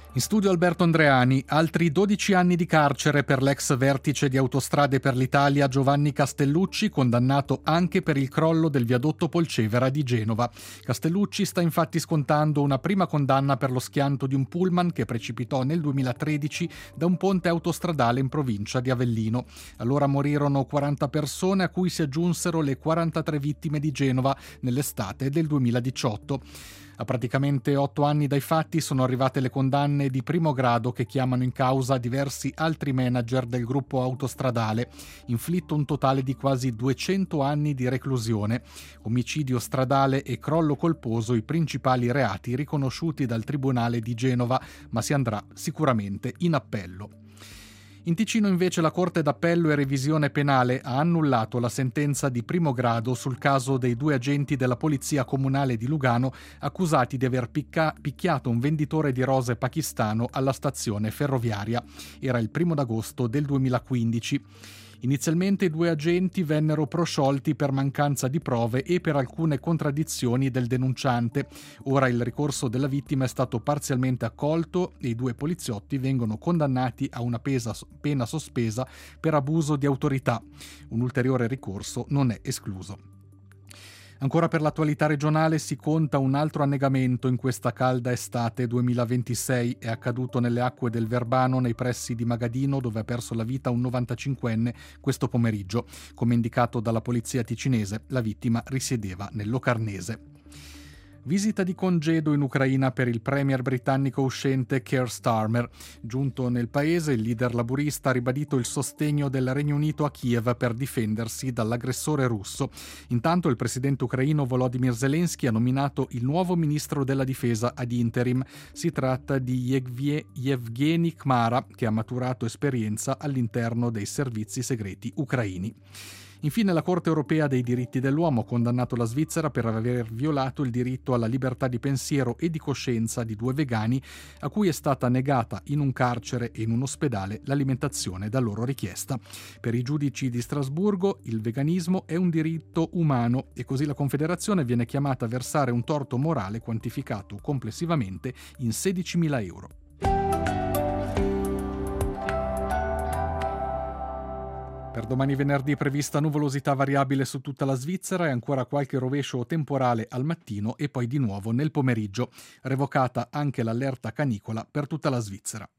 In studio Alberto Andreani, altri 12 anni di carcere per l'ex vertice di Autostrade per l'Italia Giovanni Castellucci, condannato anche per il crollo del viadotto Polcevera di Genova. Castellucci sta infatti scontando una prima condanna per lo schianto di un pullman che precipitò nel 2013 da un ponte autostradale in provincia di Avellino. Allora morirono 40 persone, a cui si aggiunsero le 43 vittime di Genova nell'estate del 2018. A praticamente 8 anni dai fatti sono arrivate le condanne di primo grado che chiamano in causa diversi altri manager del gruppo autostradale, inflitto un totale di quasi 200 anni di reclusione. Omicidio stradale e crollo colposo i principali reati riconosciuti dal Tribunale di Genova, ma si andrà sicuramente in appello. In Ticino invece la Corte d'Appello e Revisione Penale ha annullato la sentenza di primo grado sul caso dei 2 agenti della Polizia Comunale di Lugano accusati di aver picchiato un venditore di rose pakistano alla stazione ferroviaria. Era il 1 agosto del 2015. Inizialmente i 2 agenti vennero prosciolti per mancanza di prove e per alcune contraddizioni del denunciante. Ora il ricorso della vittima è stato parzialmente accolto e i 2 poliziotti vengono condannati a una pena sospesa per abuso di autorità. Un ulteriore ricorso non è escluso. Ancora per l'attualità regionale si conta un altro annegamento in questa calda estate 2026. È accaduto nelle acque del Verbano nei pressi di Magadino, dove ha perso la vita un 95enne questo pomeriggio. Come indicato dalla polizia ticinese, la vittima risiedeva nel Locarnese. Visita di congedo in Ucraina per il premier britannico uscente Keir Starmer. Giunto nel paese, il leader laburista ha ribadito il sostegno del Regno Unito a Kiev per difendersi dall'aggressore russo. Intanto il presidente ucraino Volodymyr Zelensky ha nominato il nuovo ministro della difesa ad interim. Si tratta di Yevgeny Kmara, che ha maturato esperienza all'interno dei servizi segreti ucraini. Infine la Corte europea dei diritti dell'uomo ha condannato la Svizzera per aver violato il diritto alla libertà di pensiero e di coscienza di 2 vegani a cui è stata negata in un carcere e in un ospedale l'alimentazione da loro richiesta. Per i giudici di Strasburgo il veganismo è un diritto umano e così la Confederazione viene chiamata a versare un torto morale quantificato complessivamente in 16.000 euro. Per domani venerdì è prevista nuvolosità variabile su tutta la Svizzera e ancora qualche rovescio temporale al mattino e poi di nuovo nel pomeriggio. Revocata anche l'allerta canicola per tutta la Svizzera.